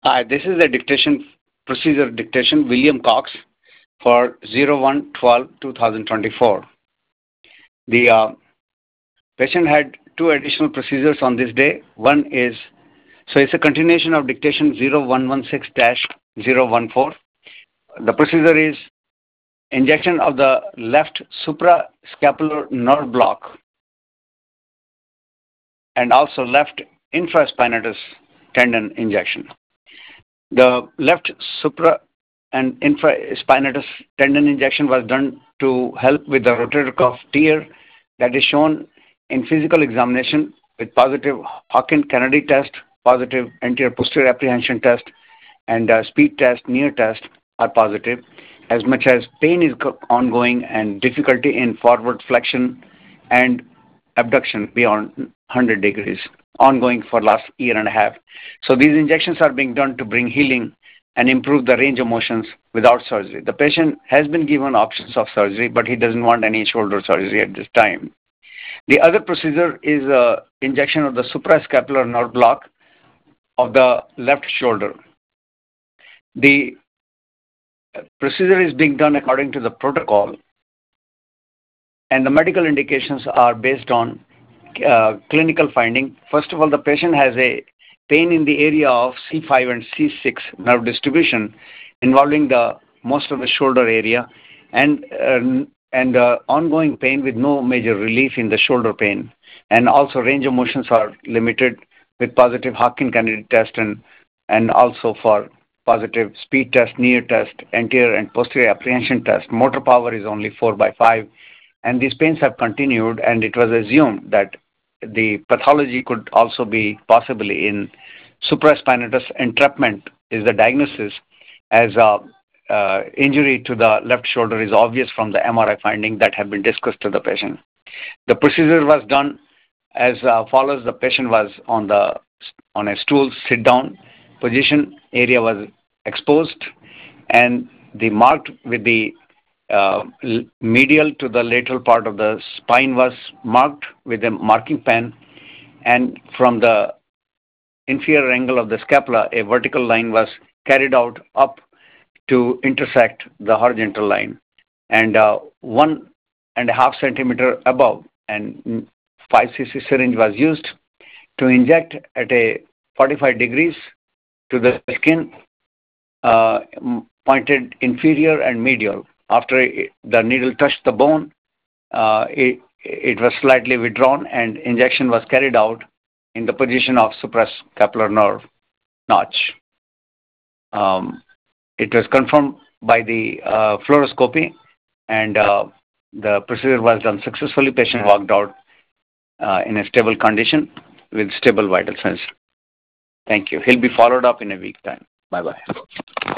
Hi, this is the dictation procedure dictation, William Cox, for 01/12/2024. The patient had two additional procedures on this day. One is, so it's a continuation of dictation 0116-014. The procedure is injection of the left suprascapular nerve block and also left infraspinatus tendon injection. The left supra and infraspinatus tendon injection was done to help with the rotator cuff tear that is shown in physical examination with positive Hawkins-Kennedy test, positive anterior posterior apprehension test, and speed test, near test are positive. As much as pain is ongoing and difficulty in forward flexion and abduction beyond 100 degrees, ongoing for last year and a half. So these injections are being done to bring healing and improve the range of motions without surgery. The patient has been given options of surgery, but he doesn't want any shoulder surgery at this time. The other procedure is injection of the suprascapular nerve block of the left shoulder. The procedure is being done according to the protocol, and the medical indications are based on clinical finding. First of all, the patient has a pain in the area of C5 and C6 nerve distribution involving the most of the shoulder area, and ongoing pain with no major relief in the shoulder pain, and also range of motions are limited with positive Hawkins-Kennedy test and also for positive speed test, near test, anterior and posterior apprehension test. Motor power is only 4/5, and these pains have continued, and it was assumed that the pathology could also be possibly in supraspinatus entrapment is the diagnosis, as injury to the left shoulder is obvious from the MRI finding that have been discussed to the patient. The procedure was done as follows. The patient was on a stool, sit down position, area was exposed, and the marked with the medial to the lateral part of the spine was marked with a marking pen, and from the inferior angle of the scapula, a vertical line was carried out up to intersect the horizontal line, and 1.5 centimeter above, and 5 cc syringe was used to inject at a 45 degrees to the skin, pointed inferior and medial. After the needle touched the bone, it was slightly withdrawn, and injection was carried out in the position of suprascapular nerve notch. It was confirmed by the fluoroscopy, and the procedure was done successfully. Patient walked out in a stable condition with stable vital signs. Thank you. He'll be followed up in a week time. Bye-bye.